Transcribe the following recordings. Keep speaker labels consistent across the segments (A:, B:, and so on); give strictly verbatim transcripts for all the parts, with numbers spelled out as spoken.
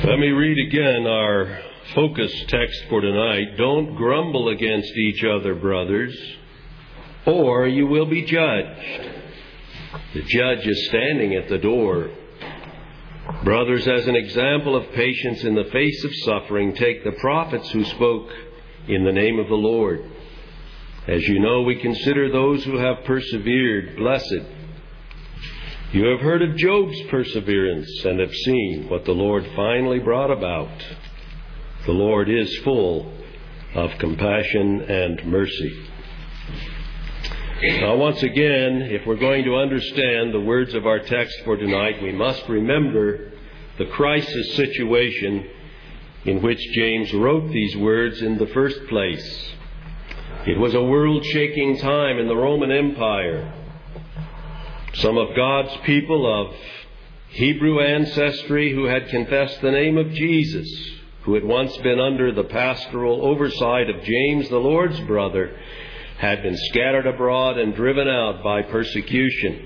A: Let me read again our focus text for tonight. Don't grumble against each other, brothers, or you will be judged. The judge is standing at the door. Brothers, as an example of patience in the face of suffering, take the prophets who spoke in the name of the Lord. As you know, we consider those who have persevered blessed. You have heard of Job's perseverance and have seen what the Lord finally brought about. The Lord is full of compassion and mercy. Now, once again, if we're going to understand the words of our text for tonight, we must remember the crisis situation in which James wrote these words in the first place. It was a world-shaking time in the Roman Empire. Some of God's people of Hebrew ancestry who had confessed the name of Jesus, who had once been under the pastoral oversight of James, the Lord's brother, had been scattered abroad and driven out by persecution.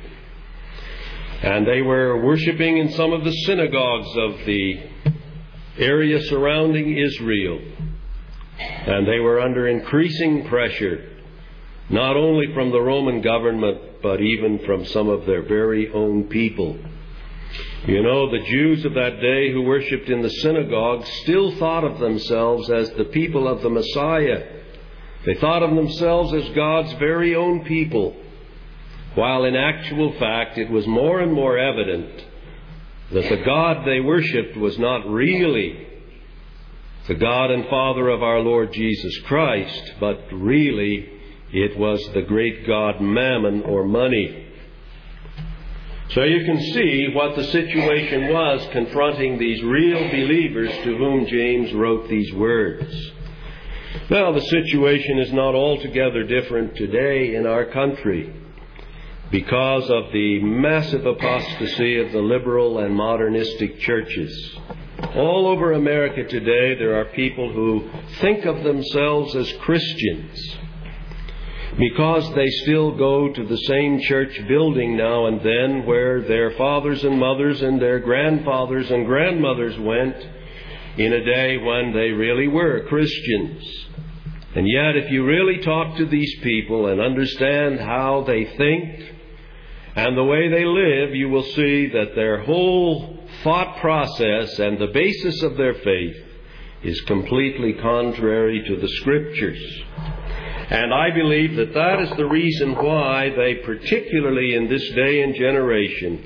A: And they were worshiping in some of the synagogues of the area surrounding Israel. And they were under increasing pressure, not only from the Roman government, but even from some of their very own people. You know, the Jews of that day who worshipped in the synagogues still thought of themselves as the people of the Messiah. They thought of themselves as God's very own people, while in actual fact it was more and more evident that the God they worshipped was not really the God and Father of our Lord Jesus Christ, but really it was the great god Mammon, or money. So you can see what the situation was confronting these real believers to whom James wrote these words. Now, the situation is not altogether different today in our country because of the massive apostasy of the liberal and modernistic churches. All over America today, there are people who think of themselves as Christians because they still go to the same church building now and then where their fathers and mothers and their grandfathers and grandmothers went in a day when they really were Christians. And yet, if you really talk to these people and understand how they think and the way they live, you will see that their whole thought process and the basis of their faith is completely contrary to the Scriptures. And I believe that that is the reason why they, particularly in this day and generation,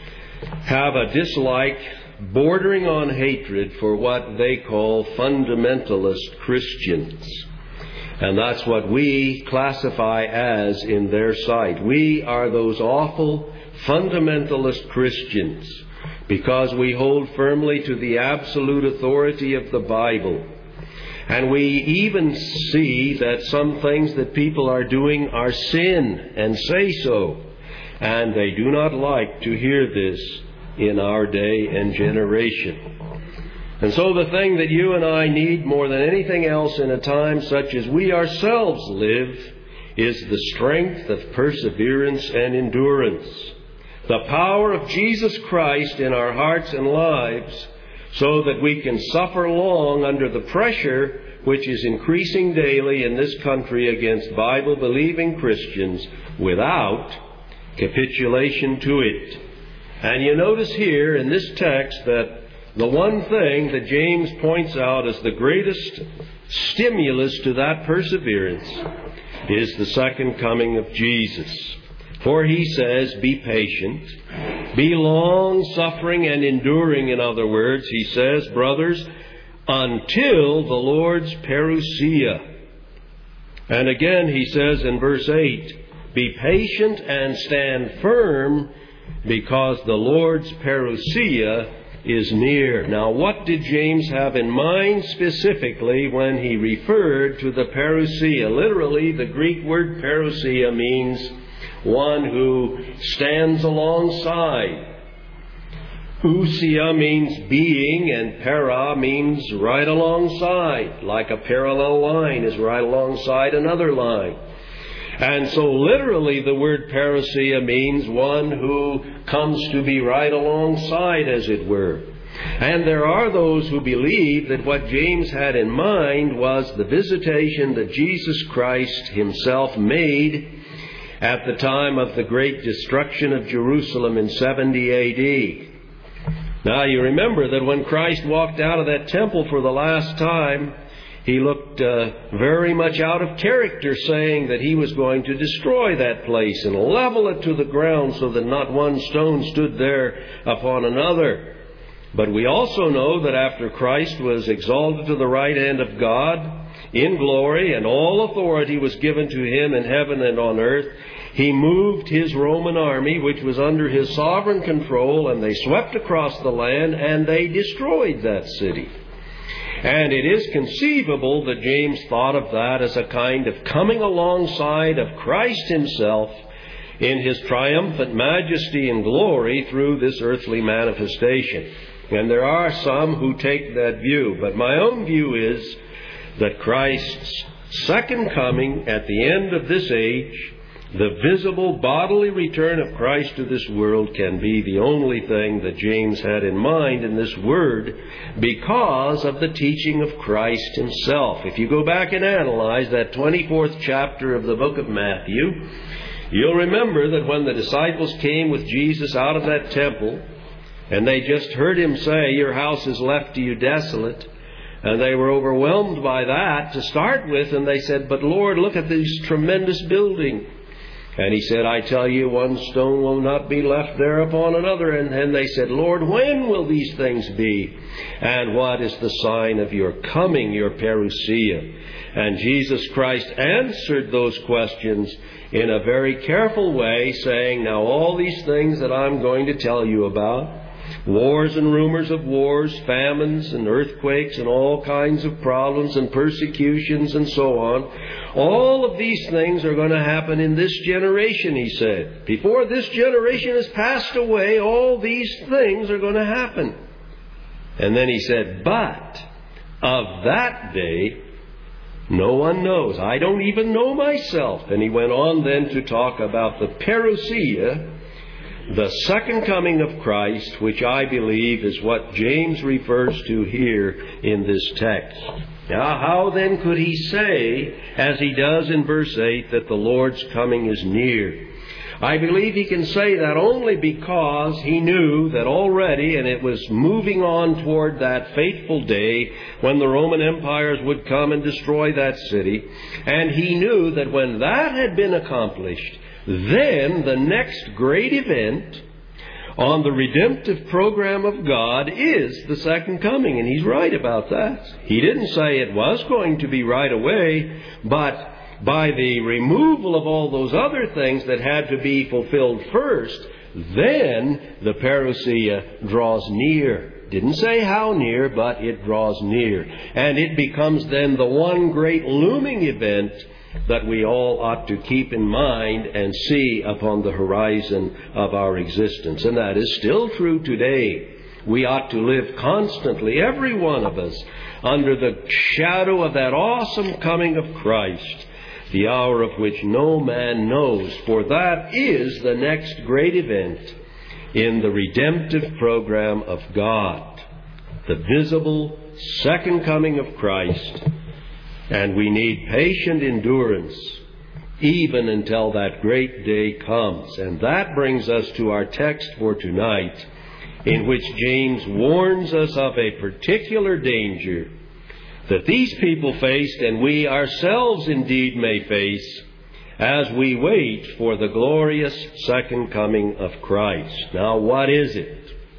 A: have a dislike bordering on hatred for what they call fundamentalist Christians. And that's what we classify as in their sight. We are those awful fundamentalist Christians because we hold firmly to the absolute authority of the Bible. And we even see that some things that people are doing are sin and say so. And they do not like to hear this in our day and generation. And so the thing that you and I need more than anything else in a time such as we ourselves live is the strength of perseverance and endurance. The power of Jesus Christ in our hearts and lives so that we can suffer long under the pressure which is increasing daily in this country against Bible-believing Christians without capitulation to it. And you notice here in this text that the one thing that James points out as the greatest stimulus to that perseverance is the second coming of Jesus. For he says, be patient, be long-suffering and enduring. In other words, he says, brothers, until the Lord's parousia. And again he says in verse eight, be patient and stand firm because the Lord's parousia is near. Now, what did James have in mind specifically when he referred to the parousia? Literally, the Greek word parousia means one who stands alongside. Ousia means being, and para means right alongside, like a parallel line is right alongside another line. And so literally the word parousia means one who comes to be right alongside, as it were. And there are those who believe that what James had in mind was the visitation that Jesus Christ himself made at the time of the great destruction of Jerusalem in seventy A D. Now, you remember that when Christ walked out of that temple for the last time, he looked uh, very much out of character, saying that he was going to destroy that place and level it to the ground so that not one stone stood there upon another. But we also know that after Christ was exalted to the right hand of God in glory, and all authority was given to him in heaven and on earth, he moved his Roman army, which was under his sovereign control, and they swept across the land and they destroyed that city. And it is conceivable that James thought of that as a kind of coming alongside of Christ himself in his triumphant majesty and glory through this earthly manifestation. And there are some who take that view. But my own view is that Christ's second coming at the end of this age, the visible bodily return of Christ to this world, can be the only thing that James had in mind in this word because of the teaching of Christ himself. If you go back and analyze that twenty-fourth chapter of the book of Matthew, you'll remember that when the disciples came with Jesus out of that temple, and they just heard him say, "Your house is left to you desolate," and they were overwhelmed by that to start with, and they said, "But Lord, look at this tremendous building." And he said, "I tell you, one stone will not be left there upon another." And then they said, "Lord, when will these things be? And what is the sign of your coming, your parousia?" And Jesus Christ answered those questions in a very careful way, saying, "Now all these things that I'm going to tell you about, wars and rumors of wars, famines and earthquakes and all kinds of problems and persecutions and so on, all of these things are going to happen in this generation," he said. "Before this generation has passed away, all these things are going to happen." And then he said, "But of that day, no one knows. I don't even know myself." And he went on then to talk about the parousia, the second coming of Christ, which I believe is what James refers to here in this text. Now, how then could he say, as he does in verse eight, that the Lord's coming is near? I believe he can say that only because he knew that already, and it was moving on toward that fateful day when the Roman empires would come and destroy that city, and he knew that when that had been accomplished, then the next great event on the redemptive program of God is the second coming. And he's right about that. He didn't say it was going to be right away, but by the removal of all those other things that had to be fulfilled first, then the parousia draws near. Didn't say how near, but it draws near. And it becomes then the one great looming event that we all ought to keep in mind and see upon the horizon of our existence. And that is still true today. We ought to live constantly, every one of us, under the shadow of that awesome coming of Christ, the hour of which no man knows, for that is the next great event in the redemptive program of God, the visible second coming of Christ. And we need patient endurance even until that great day comes. And that brings us to our text for tonight, in which James warns us of a particular danger that these people faced, and we ourselves indeed may face, as we wait for the glorious second coming of Christ. Now, what is it?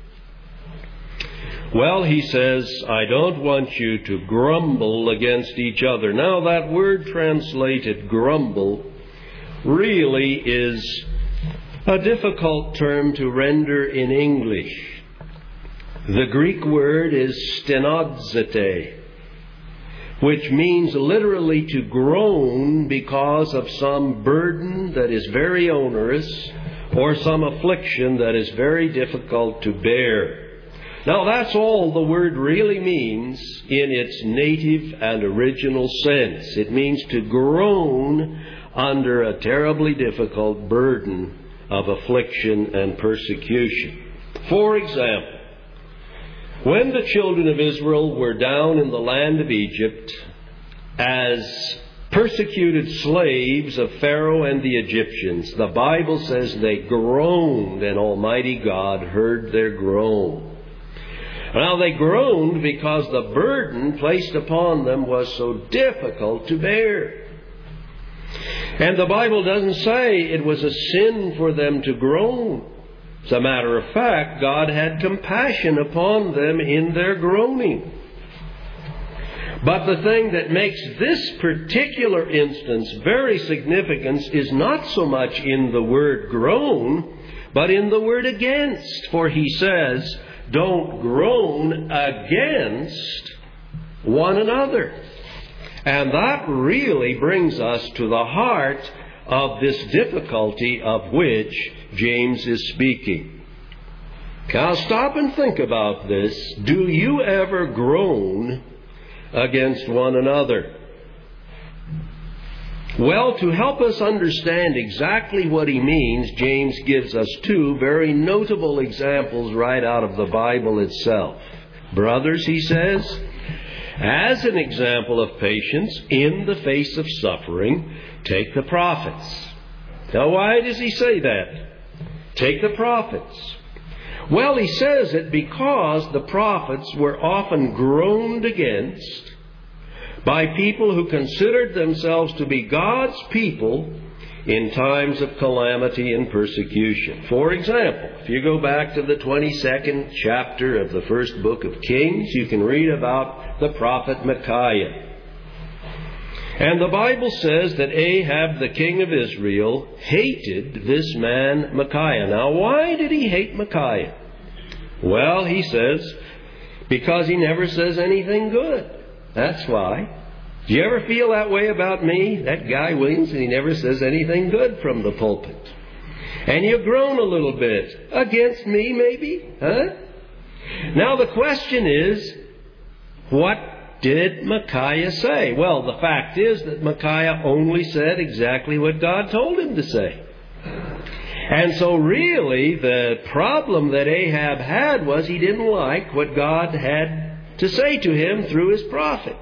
A: Well, he says, "I don't want you to grumble against each other." Now, that word translated grumble really is a difficult term to render in English. The Greek word is stenodzete, which means literally to groan because of some burden that is very onerous or some affliction that is very difficult to bear. Now, that's all the word really means in its native and original sense. It means to groan under a terribly difficult burden of affliction and persecution. For example, When the children of Israel were down in the land of Egypt as persecuted slaves of Pharaoh and the Egyptians, the Bible says they groaned, and Almighty God heard their groan. Now they groaned because the burden placed upon them was so difficult to bear. And the Bible doesn't say it was a sin for them to groan. As a matter of fact, God had compassion upon them in their groaning. But the thing that makes this particular instance very significant is not so much in the word groan, but in the word against. For he says, don't groan against one another. And that really brings us to the heart of this difficulty of which James is speaking. Now stop and think about this. Do you ever groan against one another? Well, to help us understand exactly what he means, James gives us two very notable examples right out of the Bible itself. Brothers, he says, as an example of patience in the face of suffering, take the prophets. Now, why does he say that? Take the prophets. Well, he says it because the prophets were often groaned against by people who considered themselves to be God's people in times of calamity and persecution. For example, if you go back to the twenty-second chapter of the first book of Kings, you can read about the prophet Micaiah. And the Bible says that Ahab, the king of Israel, hated this man Micaiah. Now, why did he hate Micaiah? Well, he says, because he never says anything good. That's why. Do you ever feel that way about me? That guy Williams, and he never says anything good from the pulpit. And you groan a little bit. Against me, maybe? Huh? Now, the question is, what did Micaiah say? Well, the fact is that Micaiah only said exactly what God told him to say. And so really the problem that Ahab had was he didn't like what God had to say to him through his prophet.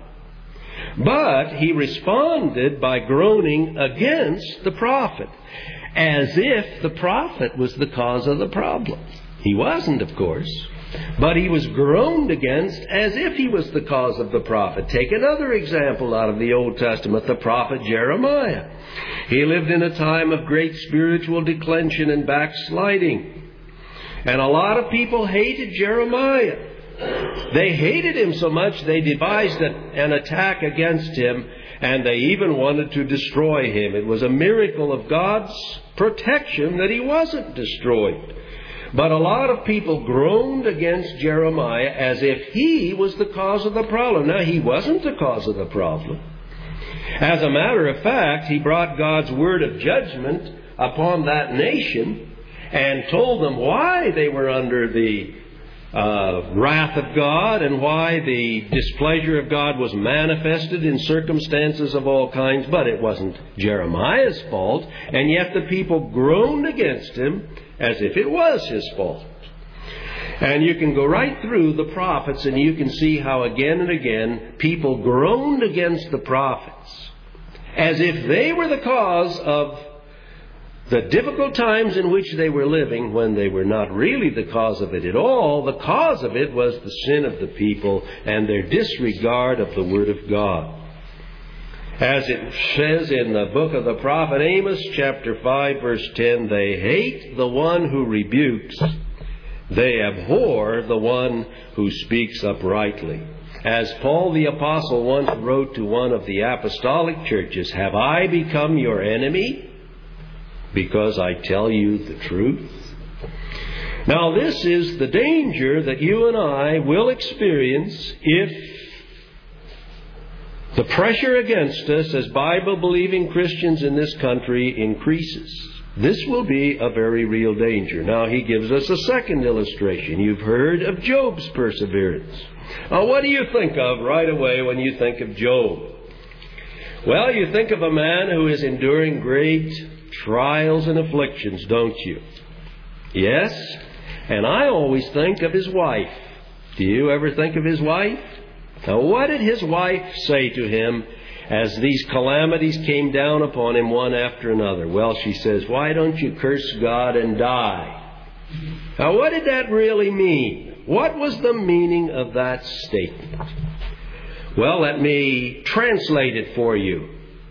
A: But he responded by groaning against the prophet, as if the prophet was the cause of the problem. He wasn't, of course. But he was groaned against as if he was the cause of the prophet. Take another example out of the Old Testament, the prophet Jeremiah. He lived in a time of great spiritual declension and backsliding. And a lot of people hated Jeremiah. They hated him so much they devised an attack against him, and they even wanted to destroy him. It was a miracle of God's protection that he wasn't destroyed. But a lot of people groaned against Jeremiah as if he was the cause of the problem. Now, he wasn't the cause of the problem. As a matter of fact, he brought God's word of judgment upon that nation and told them why they were under the uh, wrath of God and why the displeasure of God was manifested in circumstances of all kinds. But it wasn't Jeremiah's fault, and yet the people groaned against him as if it was his fault. And you can go right through the prophets and you can see how again and again people groaned against the prophets as if they were the cause of the difficult times in which they were living, when they were not really the cause of it at all. The cause of it was the sin of the people and their disregard of the Word of God. As it says in the book of the prophet Amos, chapter five, verse ten, they hate the one who rebukes. They abhor the one who speaks uprightly. As Paul the Apostle once wrote to one of the apostolic churches, have I become your enemy because I tell you the truth? Now, this is the danger that you and I will experience if the pressure against us as Bible-believing Christians in this country increases. This will be a very real danger. Now, he gives us a second illustration. You've heard of Job's perseverance. Now, what do you think of right away when you think of Job? Well, you think of a man who is enduring great trials and afflictions, don't you? Yes? And I always think of his wife. Do you ever think of his wife? Now, what did his wife say to him as these calamities came down upon him one after another? Well, she says, "Why don't you curse God and die?" Now, what did that really mean? What was the meaning of that statement? Well, let me translate it for you.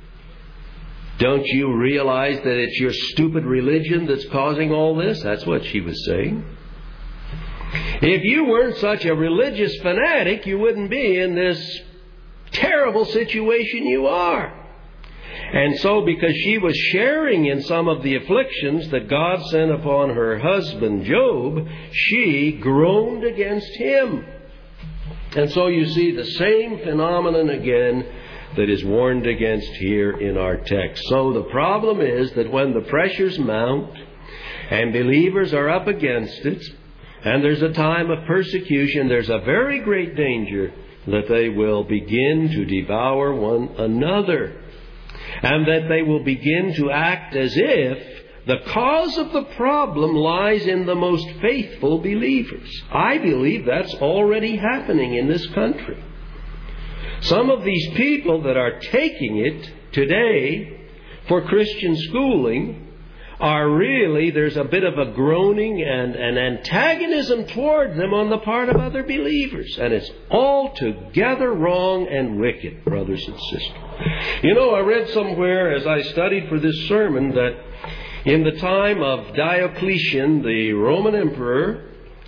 A: Don't you realize that it's your stupid religion that's causing all this? That's what she was saying. If you weren't such a religious fanatic, you wouldn't be in this terrible situation you are. And so, because she was sharing in some of the afflictions that God sent upon her husband Job, she groaned against him. And so you see the same phenomenon again that is warned against here in our text. So the problem is that when the pressures mount and believers are up against it, and there's a time of persecution, there's a very great danger that they will begin to devour one another, and that they will begin to act as if the cause of the problem lies in the most faithful believers. I believe that's already happening in this country. Some of these people that are taking it today for Christian schooling are really, there's a bit of a groaning and an antagonism toward them on the part of other believers. And it's altogether wrong and wicked, brothers and sisters. You know, I read somewhere as I studied for this sermon that in the time of Diocletian, the Roman emperor,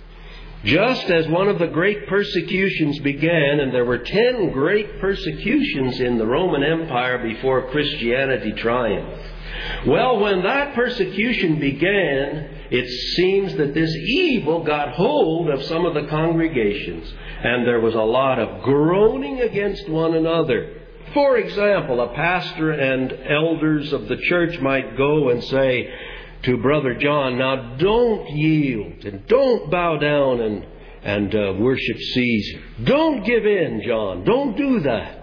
A: just as one of the great persecutions began, and there were ten great persecutions in the Roman Empire before Christianity triumphed. Well, when that persecution began, it seems that this evil got hold of some of the congregations, and there was a lot of groaning against one another. For example, a pastor and elders of the church might go and say to Brother John, "Now don't yield and don't bow down and, and uh, worship Caesar. Don't give in, John. Don't do that."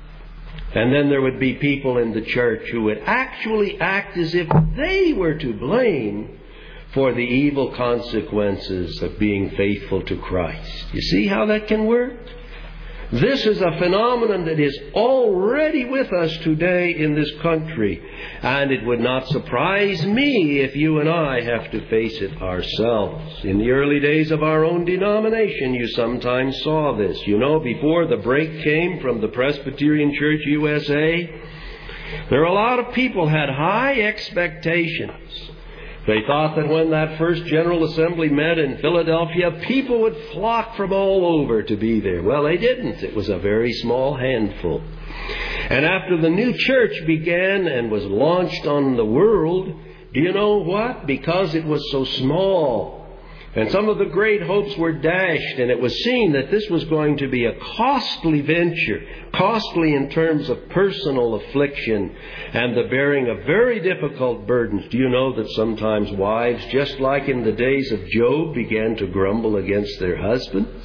A: And then there would be people in the church who would actually act as if they were to blame for the evil consequences of being faithful to Christ. You see how that can work? This is a phenomenon that is already with us today in this country. And it would not surprise me if you and I have to face it ourselves. In the early days of our own denomination, you sometimes saw this. You know, before the break came from the Presbyterian Church U S A, there were a lot of people who had high expectations. They thought that when that first General Assembly met in Philadelphia, people would flock from all over to be there. Well, they didn't. It was a very small handful. And after the new church began and was launched on the world, do you know what? Because it was so small, and some of the great hopes were dashed, and it was seen that this was going to be a costly venture, costly in terms of personal affliction and the bearing of very difficult burdens. Do you know that sometimes wives, just like in the days of Job, began to grumble against their husbands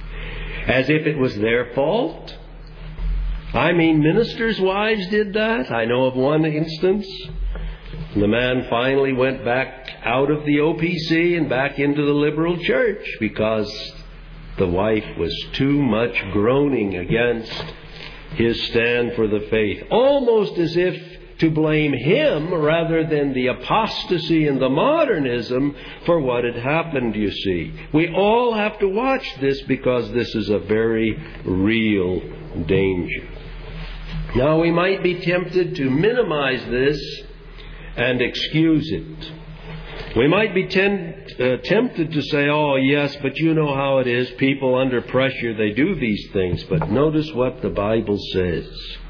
A: as if it was their fault? I mean, ministers' wives did that. I know of one instance. The man finally went back out of the O P C and back into the liberal church because the wife was too much groaning against his stand for the faith. Almost as if to blame him rather than the apostasy and the modernism for what had happened, you see. We all have to watch this because this is a very real danger. Now, we might be tempted to minimize this and excuse it. We might be ten, uh, tempted to say, "Oh, yes, but you know how it is. People under pressure, they do these things." But notice what the Bible says.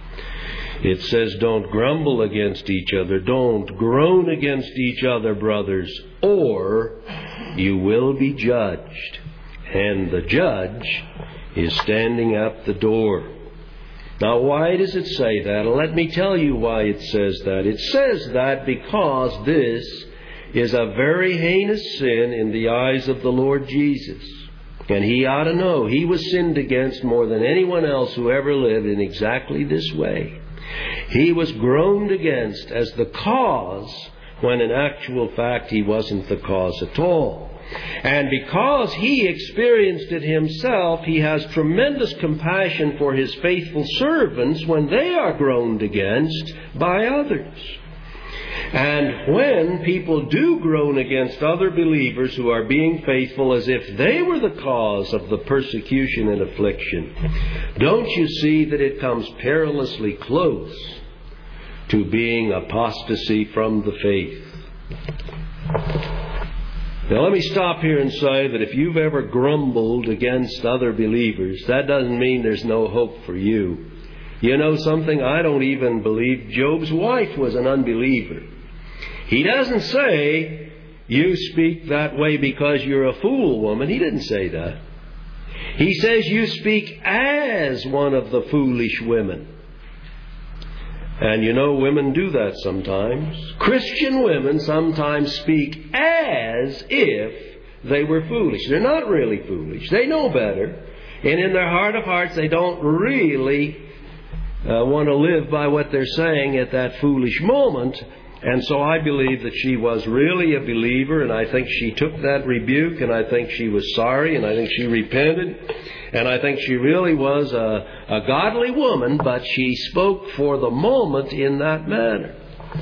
A: It says, "Don't grumble against each other. Don't groan against each other, brothers, or you will be judged." And the judge is standing at the door. Now, why does it say that? Let me tell you why it says that. It says that because this is a very heinous sin in the eyes of the Lord Jesus. And He ought to know He was sinned against more than anyone else who ever lived in exactly this way. He was groaned against as the cause when in actual fact He wasn't the cause at all. And because he experienced it himself, he has tremendous compassion for his faithful servants when they are groaned against by others. And when people do groan against other believers who are being faithful as if they were the cause of the persecution and affliction, don't you see that it comes perilously close to being apostasy from the faith? Now let me stop here and say that if you've ever grumbled against other believers, that doesn't mean there's no hope for you. You know something? I don't even believe Job's wife was an unbeliever. He doesn't say, you speak that way because you're a fool, woman. He didn't say that. He says you speak as one of the foolish women. And you know, women do that sometimes. Christian women sometimes speak as if they were foolish. They're not really foolish. They know better. And in their heart of hearts, they don't really uh, want to live by what they're saying at that foolish moment. And so I believe that she was really a believer, and I think she took that rebuke, and I think she was sorry, and I think she repented, and I think she really was a, a godly woman, but she spoke for the moment in that manner.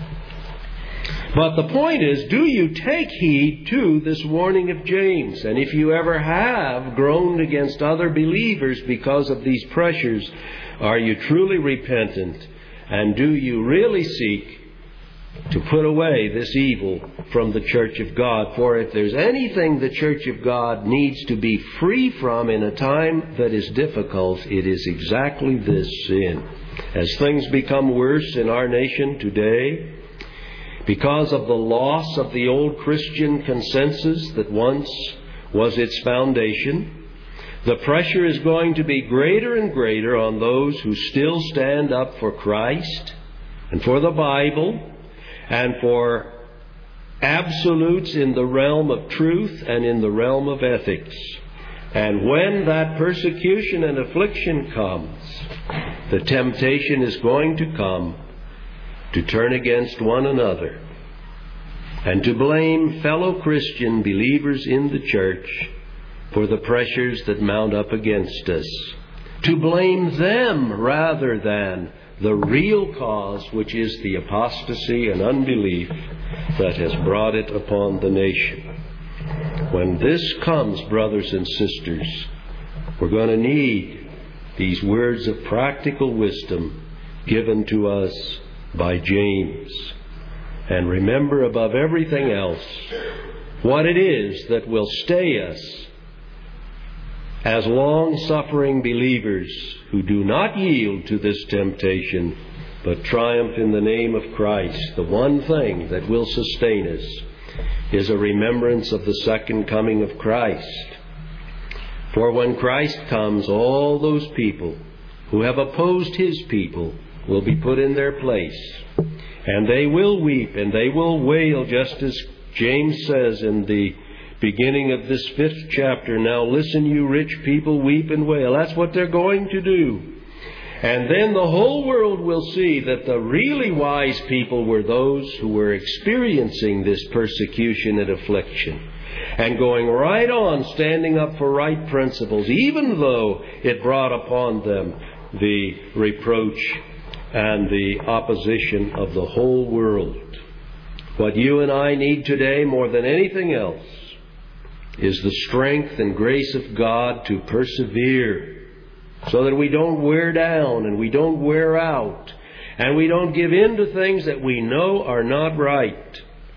A: But the point is, do you take heed to this warning of James? And if you ever have groaned against other believers because of these pressures, are you truly repentant? And do you really seek to put away this evil from the Church of God? For if there's anything the Church of God needs to be free from in a time that is difficult, it is exactly this sin. As things become worse in our nation today, because of the loss of the old Christian consensus that once was its foundation, the pressure is going to be greater and greater on those who still stand up for Christ and for the Bible and for absolutes in the realm of truth and in the realm of ethics. And when that persecution and affliction comes, the temptation is going to come to turn against one another and to blame fellow Christian believers in the church for the pressures that mount up against us. To blame them rather than the real cause, which is the apostasy and unbelief that has brought it upon the nation. When this comes, brothers and sisters, we're going to need these words of practical wisdom given to us by James. And remember above everything else what it is that will stay us as long-suffering believers who do not yield to this temptation, but triumph in the name of Christ. The one thing that will sustain us is a remembrance of the second coming of Christ. For when Christ comes, all those people who have opposed His people will be put in their place. And they will weep and they will wail, just as James says in the beginning of this fifth chapter. Now listen, you rich people, weep and wail. That's what they're going to do. And then the whole world will see that the really wise people were those who were experiencing this persecution and affliction and going right on standing up for right principles, even though it brought upon them the reproach and the opposition of the whole world. What you and I need today more than anything else is the strength and grace of God to persevere so that we don't wear down and we don't wear out and we don't give in to things that we know are not right.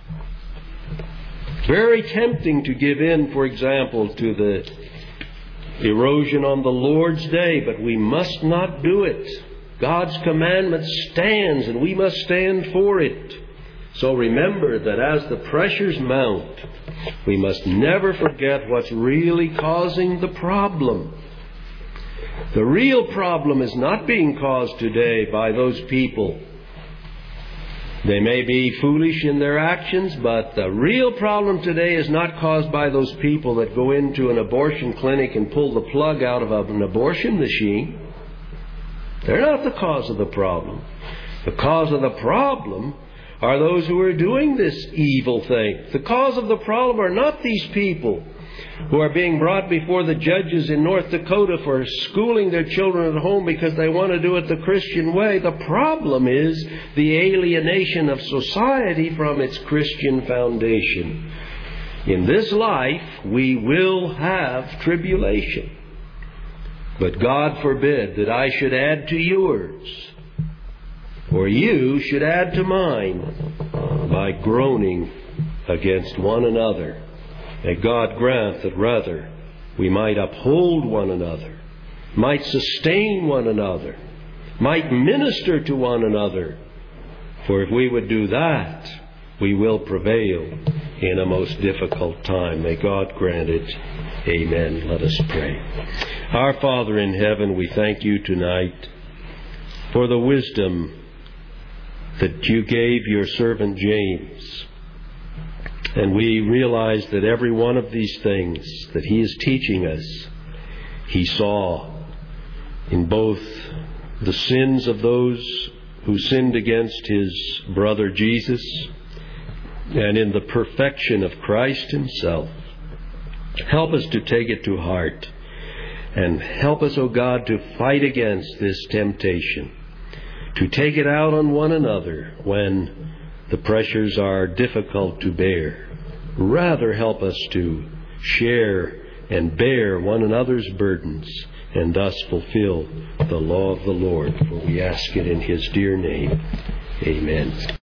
A: Very tempting to give in, for example, to the erosion on the Lord's Day, but we must not do it. God's commandment stands and we must stand for it. So remember that as the pressures mount, we must never forget what's really causing the problem. The real problem is not being caused today by those people. They may be foolish in their actions, but the real problem today is not caused by those people that go into an abortion clinic and pull the plug out of an abortion machine. They're not the cause of the problem. The cause of the problem are those who are doing this evil thing. The cause of the problem are not these people who are being brought before the judges in North Dakota for schooling their children at home because they want to do it the Christian way. The problem is the alienation of society from its Christian foundation. In this life, we will have tribulation. But God forbid that I should add to yours, or you should add to mine, by groaning against one another. May God grant that rather we might uphold one another, might sustain one another, might minister to one another. For if we would do that, we will prevail in a most difficult time. May God grant it. Amen. Let us pray. Our Father in heaven, we thank you tonight for the wisdom that you gave your servant James. And we realize that every one of these things that he is teaching us, he saw in both the sins of those who sinned against his brother Jesus and in the perfection of Christ himself. Help us to take it to heart, and help us, O God, to fight against this temptation, to take it out on one another when the pressures are difficult to bear. Rather, help us to share and bear one another's burdens and thus fulfill the law of the Lord. For we ask it in His dear name. Amen.